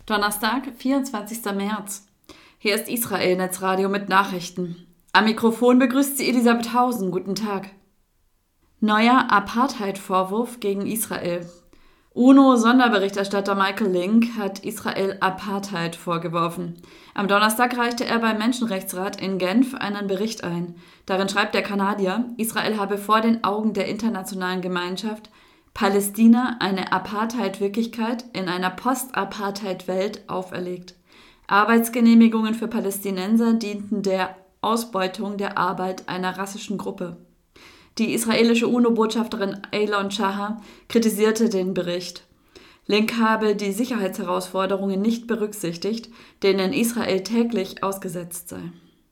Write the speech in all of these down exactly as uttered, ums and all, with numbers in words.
Donnerstag, vierundzwanzigster März. Hier ist Israel Netzradio mit Nachrichten. Am Mikrofon begrüßt sie Elisabeth Hausen. Guten Tag. Neuer Apartheid-Vorwurf gegen Israel. UNO-Sonderberichterstatter Michael Lynk hat Israel Apartheid vorgeworfen. Am Donnerstag reichte er beim Menschenrechtsrat in Genf einen Bericht ein. Darin schreibt der Kanadier, Israel habe vor den Augen der internationalen Gemeinschaft Palästina eine Apartheid-Wirklichkeit in einer Post-Apartheid-Welt auferlegt. Arbeitsgenehmigungen für Palästinenser dienten der Ausbeutung der Arbeit einer rassischen Gruppe. Die israelische UNO-Botschafterin Eylon Shahar kritisierte den Bericht. Lynk habe die Sicherheitsherausforderungen nicht berücksichtigt, denen Israel täglich ausgesetzt sei.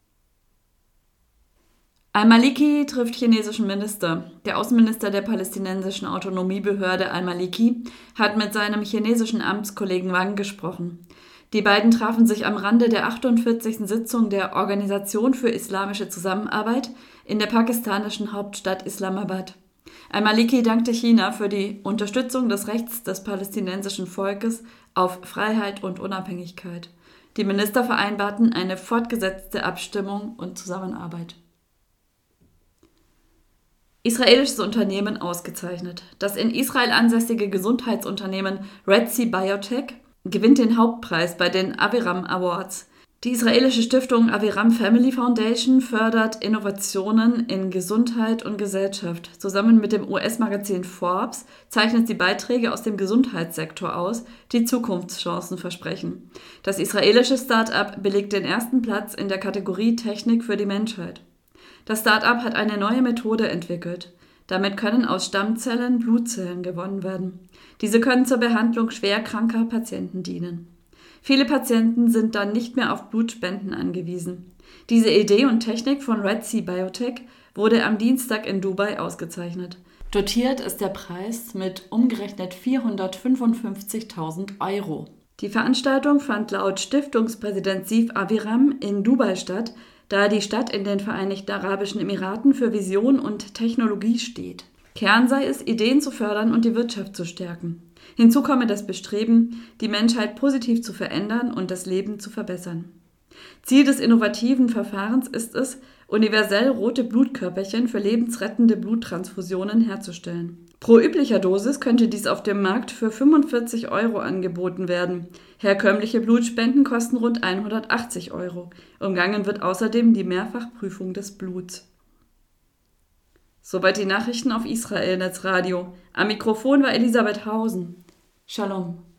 Al-Maliki trifft chinesischen Minister. Der Außenminister der palästinensischen Autonomiebehörde Al-Maliki hat mit seinem chinesischen Amtskollegen Wang gesprochen. Die beiden trafen sich am Rande der achtundvierzigsten Sitzung der Organisation für Islamische Zusammenarbeit in der pakistanischen Hauptstadt Islamabad. Al-Maliki dankte China für die Unterstützung des Rechts des palästinensischen Volkes auf Freiheit und Unabhängigkeit. Die Minister vereinbarten eine fortgesetzte Abstimmung und Zusammenarbeit. Israelisches Unternehmen ausgezeichnet. Das in Israel ansässige Gesundheitsunternehmen Red Sea Biotech gewinnt den Hauptpreis bei den Aviram Awards. Die israelische Stiftung Aviram Family Foundation fördert Innovationen in Gesundheit und Gesellschaft. Zusammen mit dem U S-Magazin Forbes zeichnet sie Beiträge aus dem Gesundheitssektor aus, die Zukunftschancen versprechen. Das israelische Start-up belegt den ersten Platz in der Kategorie Technik für die Menschheit. Das Start-up hat eine neue Methode entwickelt. Damit können aus Stammzellen Blutzellen gewonnen werden. Diese können zur Behandlung schwerkranker Patienten dienen. Viele Patienten sind dann nicht mehr auf Blutspenden angewiesen. Diese Idee und Technik von Red Sea Biotech wurde am Dienstag in Dubai ausgezeichnet. Dotiert ist der Preis mit umgerechnet vierhundertfünfundfünfzigtausend Euro. Die Veranstaltung fand laut Stiftungspräsident Siv Aviram in Dubai statt, da die Stadt in den Vereinigten Arabischen Emiraten für Vision und Technologie steht. Kern sei es, Ideen zu fördern und die Wirtschaft zu stärken. Hinzu komme das Bestreben, die Menschheit positiv zu verändern und das Leben zu verbessern. Ziel des innovativen Verfahrens ist es, universell rote Blutkörperchen für lebensrettende Bluttransfusionen herzustellen. Pro üblicher Dosis könnte dies auf dem Markt für fünfundvierzig Euro angeboten werden. Herkömmliche Blutspenden kosten rund hundertachtzig Euro. Umgangen wird außerdem die Mehrfachprüfung des Bluts. Soweit die Nachrichten auf Israel Netzradio. Am Mikrofon war Elisabeth Hausen. Shalom.